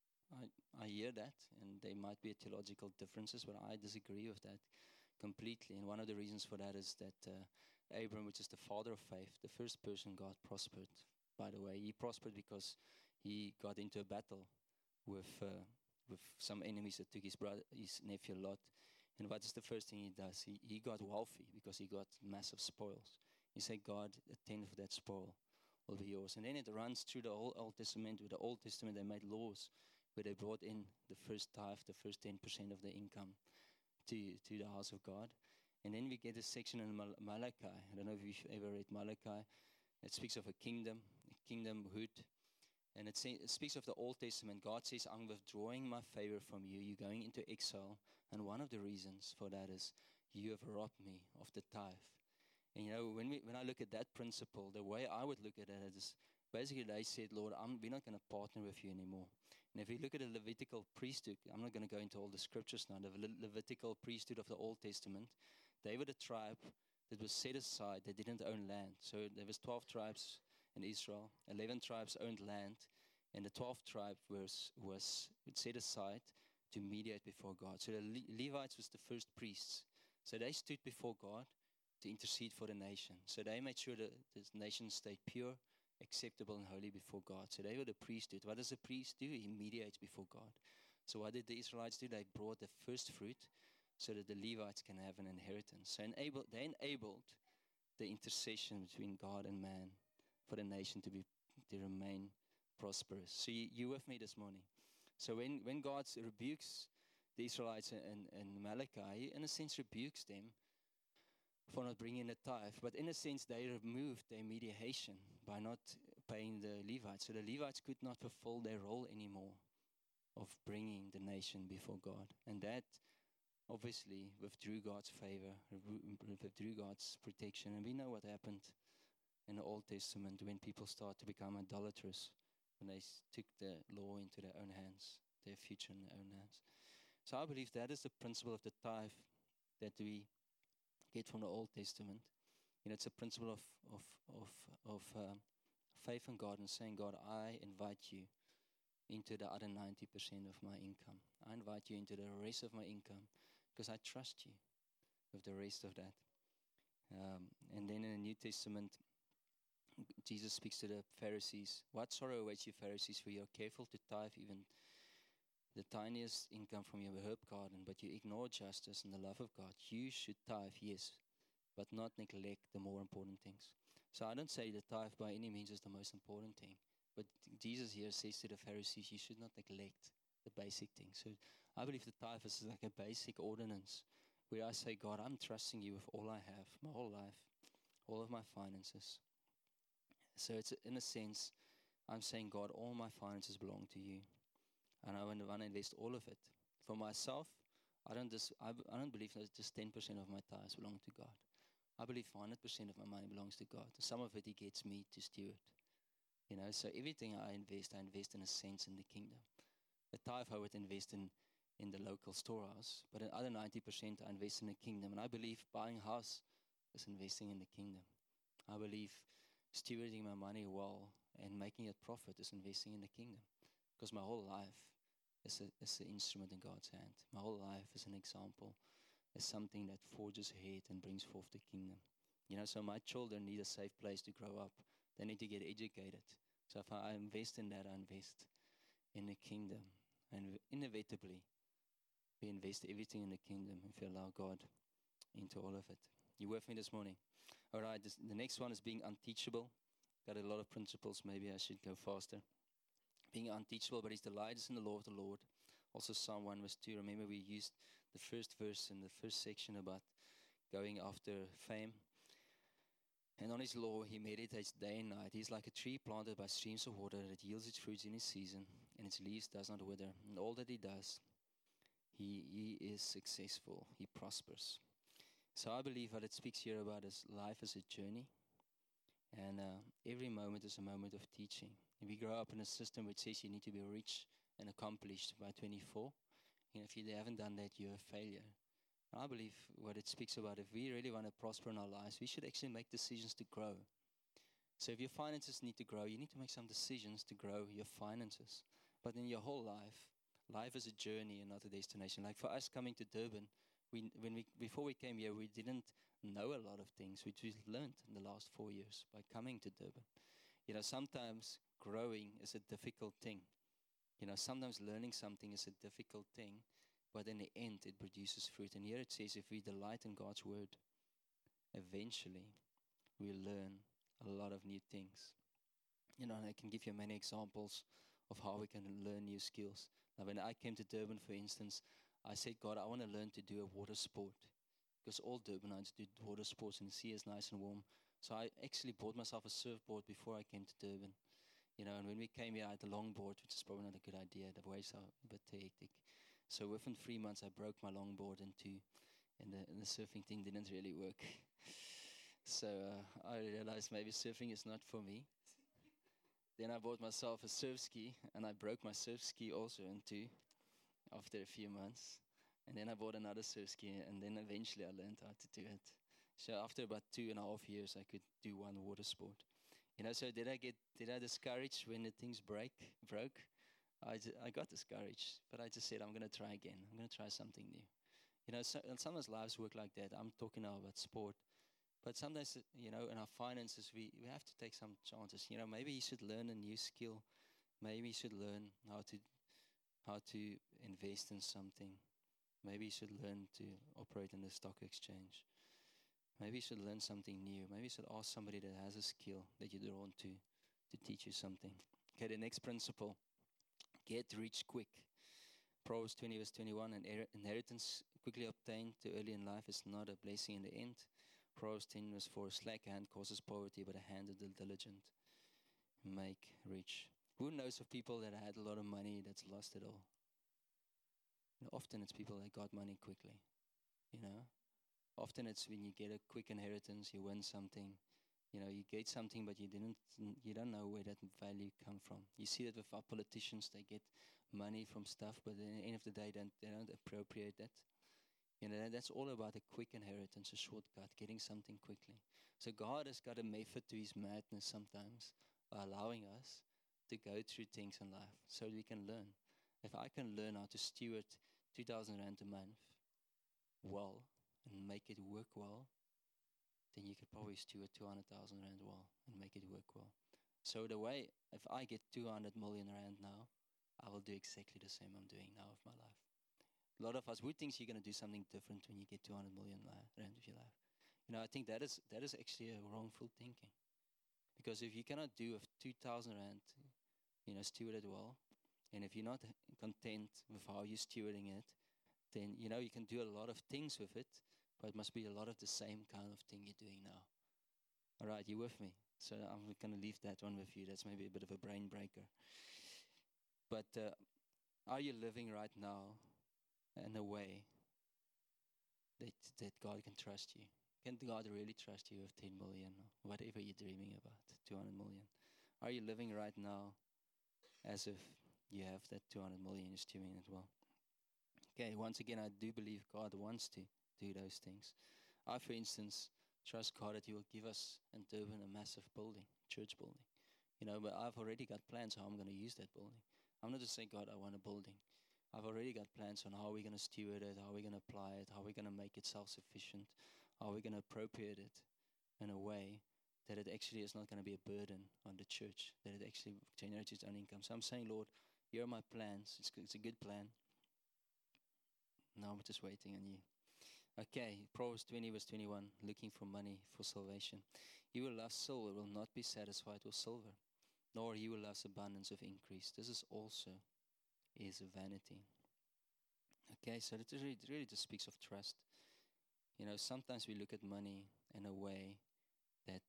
I, I hear that, and there might be theological differences, but I disagree with that completely. And one of the reasons for that is that uh, Abram, which is the father of faith, the first person God prospered, by the way, he prospered because he got into a battle with uh, with some enemies that took his brother, his nephew Lot. And what is the first thing he does? He, he got wealthy because he got massive spoils. He said, God, a tenth of that spoil will be yours. And then it runs through the whole Old Testament. With the Old Testament, they made laws where they brought in the first tithe, the first ten percent of the income to, to the house of God. And then we get a section in Mal- Malachi. I don't know if you've ever read Malachi. It speaks of a kingdom, a kingdomhood. And it, say, it speaks of the Old Testament. God says, I'm withdrawing my favor from you. You're going into exile. And one of the reasons for that is you have robbed me of the tithe. And you know, when we when I look at that principle, the way I would look at it is basically they said, Lord, I'm, we're not going to partner with you anymore. And if you look at the Levitical priesthood, I'm not going to go into all the scriptures now, the Le- Levitical priesthood of the Old Testament, they were the tribe that was set aside. They didn't own land. So there was twelve tribes in Israel. eleven tribes owned land, and the twelfth tribe was was set aside to mediate before God. So the Le- Levites was the first priests. So they stood before God to intercede for the nation. So they made sure that the nation stayed pure, acceptable, and holy before God. So they were the priesthood. What does a priest do? He mediates before God. So what did the Israelites do? They brought the first fruit so that the Levites can have an inheritance. So enable, they enabled the intercession between God and man for the nation to be to remain prosperous. So you, you with me this morning? So when, when God rebukes the Israelites in, in Malachi, he in a sense rebukes them for not bringing a tithe. But in a sense, they removed their mediation by not paying the Levites. So the Levites could not fulfill their role anymore of bringing the nation before God. And that obviously withdrew God's favor, withdrew God's protection. And we know what happened in the Old Testament when people start to become idolatrous, when they took the law into their own hands, their future in their own hands. So I believe that is the principle of the tithe that we get from the Old Testament. You know, it's a principle of of of of um, faith in God and saying, God, I invite you into the other ninety percent of my income. I invite you into the rest of my income because I trust you with the rest of that. Um, and then in the New Testament, Jesus speaks to the Pharisees. What sorrow awaits you, Pharisees, for you are careful to tithe even the tiniest income from your herb garden, but you ignore justice and the love of God. You should tithe, yes, but not neglect the more important things. So I don't say the tithe by any means is the most important thing, but Jesus here says to the Pharisees, you should not neglect the basic things. So I believe the tithe is like a basic ordinance where I say, God, I'm trusting you with all I have, my whole life, all of my finances. So it's in a sense, I'm saying, God, all my finances belong to you. And I want to, want to invest all of it. For myself, I don't just, I, I don't believe that just ten percent of my tithes belong to God. I believe one hundred percent of my money belongs to God. Some of it He gets me to steward. You know, so everything I invest, I invest in a sense in the kingdom. The tithe I would invest in, in the local storehouse, but the other ninety percent I invest in the kingdom. And I believe buying a house is investing in the kingdom. I believe stewarding my money well and making it profit is investing in the kingdom. Because my whole life is, a, is an instrument in God's hand. My whole life is an example, is something that forges ahead and brings forth the kingdom. You know, so my children need a safe place to grow up. They need to get educated. So if I invest in that, I invest in the kingdom. And inevitably, we invest everything in the kingdom if we allow God into all of it. You with me this morning? All right, this, the next one is being unteachable. Got a lot of principles. Maybe I should go faster. Being unteachable, but his delight is in the law of the Lord. Also Psalm one verse two. Remember we used the first verse in the first section about going after fame. And on his law he meditates day and night. He's like a tree planted by streams of water that yields its fruits in its season, and its leaves does not wither. And all that he does, he, he is successful. He prospers. So I believe what it speaks here about is life is a journey. And uh, every moment is a moment of teaching. If you grow up in a system which says you need to be rich and accomplished by twenty-four, and if you haven't done that, you're a failure. And I believe what it speaks about, if we really want to prosper in our lives, we should actually make decisions to grow. So if your finances need to grow, you need to make some decisions to grow your finances. But in your whole life, life is a journey and not a destination. Like for us coming to Durban, we, when we before we came here, we didn't know a lot of things, which we've learned in the last four years by coming to Durban. You know, sometimes growing is a difficult thing. You know, sometimes learning something is a difficult thing, but in the end, it produces fruit. And here it says, if we delight in God's word, eventually we'll learn a lot of new things. You know, and I can give you many examples of how we can learn new skills. Now, when I came to Durban, for instance, I said, God, I want to learn to do a water sport. Because all Durbanites do water sports and the sea is nice and warm. So I actually bought myself a surfboard before I came to Durban. You know, and when we came here, I had a longboard, which is probably not a good idea. The waves are a bit too hectic. So within three months, I broke my longboard in two, and the, and the surfing thing didn't really work. So uh, I realized maybe surfing is not for me. Then I bought myself a surf ski, and I broke my surf ski also in two after a few months. And then I bought another surf ski, and then eventually I learned how to do it. So after about two and a half years, I could do one water sport. You know, so did I get, did I discourage when the things break, broke? I, I got discouraged, but I just said, I'm going to try again. I'm going to try something new. You know, so, and sometimes lives work like that. I'm talking now about sport. But sometimes, you know, in our finances, we, we have to take some chances. You know, maybe you should learn a new skill. Maybe you should learn how to how to invest in something. Maybe you should learn to operate in the stock exchange. Maybe you should learn something new. Maybe you should ask somebody that has a skill that you're drawn to to teach you something. Okay, the next principle, get rich quick. Proverbs twenty verse twenty-one, an er- inheritance quickly obtained too early in life is not a blessing in the end. Proverbs ten verse four, slack hand causes poverty, but a hand of the diligent make rich. Who knows of people that had a lot of money that's lost it all? You know, often it's people that got money quickly, you know. Often it's when you get a quick inheritance, you win something, you know, you get something, but you didn't, you don't know where that value come from. You see that with our politicians, they get money from stuff, but at the end of the day, don't, they don't appropriate that. You know, that's all about a quick inheritance, a shortcut, getting something quickly. So God has got a method to his madness sometimes by allowing us to go through things in life so we can learn. If I can learn how to steward two thousand rand a month well and make it work well, then you could probably steward two hundred thousand rand well and make it work well. So the way, if I get two hundred million rand now, I will do exactly the same I'm doing now with my life. A lot of us would think you're going to do something different when you get two hundred million rand of your life. You know, I think that is that is actually a wrongful thinking. Because if you cannot do with two thousand rand, you know, steward it well, and if you're not content with how you're stewarding it, then, you know, you can do a lot of things with it, but it must be a lot of the same kind of thing you're doing now. All right, you with me? So I'm going to leave that one with you. That's maybe a bit of a brain breaker. But uh, are you living right now in a way that that God can trust you? Can God really trust you with ten million, or whatever you're dreaming about, two hundred million? Are you living right now as if you have that two hundred million, you're stewing it well? Okay, once again, I do believe God wants to do those things. I, for instance, trust God that he will give us in Durban a massive building, church building. You know, but I've already got plans how I'm going to use that building. I'm not just saying, God, I want a building. I've already got plans on how we're going to steward it, how we're going to apply it, how we're going to make it self-sufficient, how we're going to appropriate it in a way that it actually is not going to be a burden on the church, that it actually generates its own income. So I'm saying, Lord, here are my plans. It's, it's a good plan. Now I'm just waiting on you. Okay, Proverbs twenty verse twenty-one, looking for money for salvation. He who loves silver will not be satisfied with silver, nor he who loves abundance of increase. This is also is vanity. Okay, so it really, it really just speaks of trust. You know, sometimes we look at money in a way that,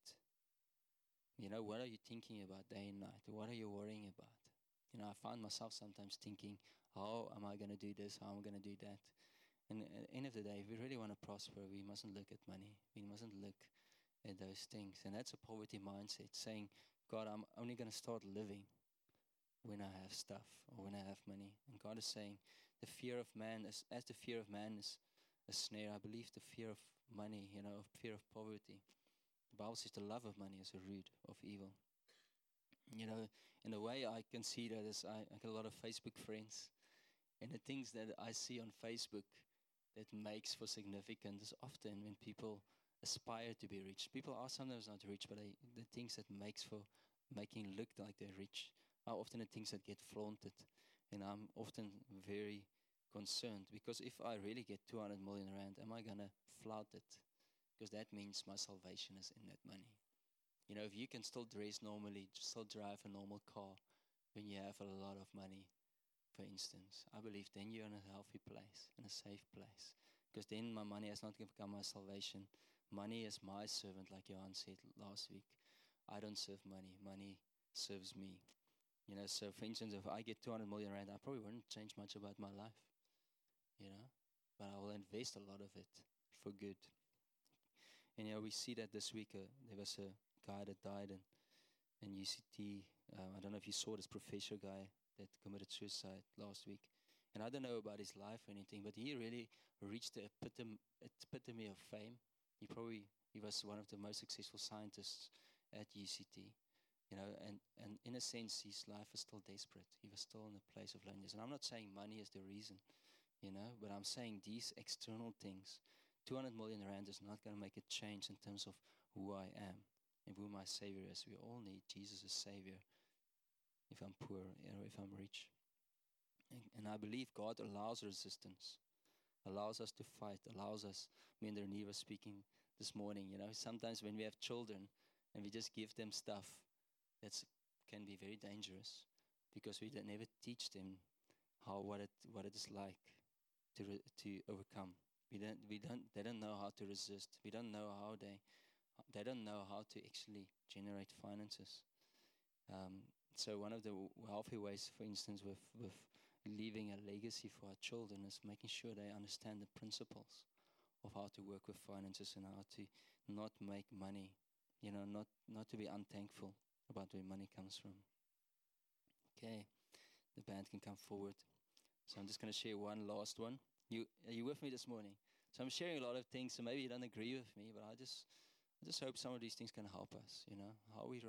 you know, what are you thinking about day and night? What are you worrying about? You know, I find myself sometimes thinking, how am I going to do this? How am I going to do that? And at the end of the day, if we really want to prosper, we mustn't look at money. We mustn't look at those things. And that's a poverty mindset, saying, God, I'm only going to start living when I have stuff or when I have money. And God is saying, the fear of man, is, as the fear of man is a snare, I believe the fear of money, you know, fear of poverty. The Bible says the love of money is a root of evil. You know, in a way I can see that is I, I get a lot of Facebook friends. And the things that I see on Facebook that makes for significance is often when people aspire to be rich. People are sometimes not rich, but they, the things that makes for making look like they're rich are often the things that get flaunted. And I'm often very concerned because if I really get two hundred million rand, am I going to flout it? Because that means my salvation is in that money. You know, if you can still dress normally, still drive a normal car when you have a lot of money, for instance, I believe then you're in a healthy place, in a safe place. Because then my money has not become my salvation. Money is my servant, like Johan said last week. I don't serve money. Money serves me. You know, so for instance, if I get two hundred million rand, I probably wouldn't change much about my life, you know, but I will invest a lot of it for good. And, you know, we see that this week, uh, there was a guy that died in, in U C T. Uh, I don't know if you saw this professor guy that committed suicide last week. And I don't know about his life or anything, but he really reached the epitome, epitome of fame. He probably, he was one of the most successful scientists at U C T. You know, and, and in a sense, his life was still desperate. He was still in a place of loneliness. And I'm not saying money is the reason, you know, but I'm saying these external things, two hundred million rand is not going to make a change in terms of who I am and who my Savior is. We all need Jesus as Savior if I'm poor or if I'm rich. And, and I believe God allows resistance, allows us to fight, allows us, me and Renee were speaking this morning, you know, sometimes when we have children and we just give them stuff, that's can be very dangerous because we don't never teach them how what it what it is like to re, to overcome. We don't we don't they don't know how to resist. We don't know how they they don't know how to actually generate finances. Um, so one of the w- healthy ways, for instance, with with leaving a legacy for our children is making sure they understand the principles of how to work with finances and how to not make money, you know, not not to be unthankful about where money comes from. Okay, the band can come forward. So I'm just going to share one last one. You are you with me this morning? So I'm sharing a lot of things. So maybe you don't agree with me, but I just I just hope some of these things can help us. You know how we